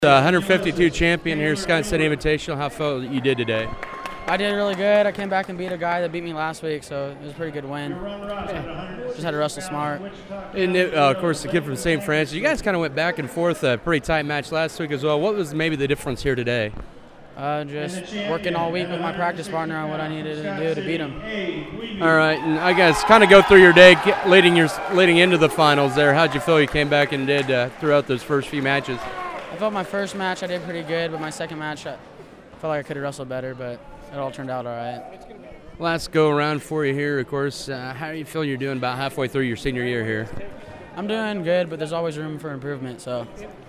152 champion here, Scott City Invitational. How felt you did today? I did really good. I came back and beat a guy that beat me last week, so it was a pretty good win. Just had to wrestle smart. And of course, the kid from St. Francis. You guys kind of went back and forth, a pretty tight match last week as well. What was maybe the difference here today? Just working all week with my practice partner on what I needed to do to beat him. All right, and I guess kind of go through your day leading into the finals there. How'd you feel you came back and did throughout those first few matches? I felt my first match I did pretty good, but my second match I felt like I could have wrestled better, but it all turned out all right. Last go around for you here, of course. How do you feel you're doing about halfway through your senior year here? I'm doing good, but there's always room for improvement, so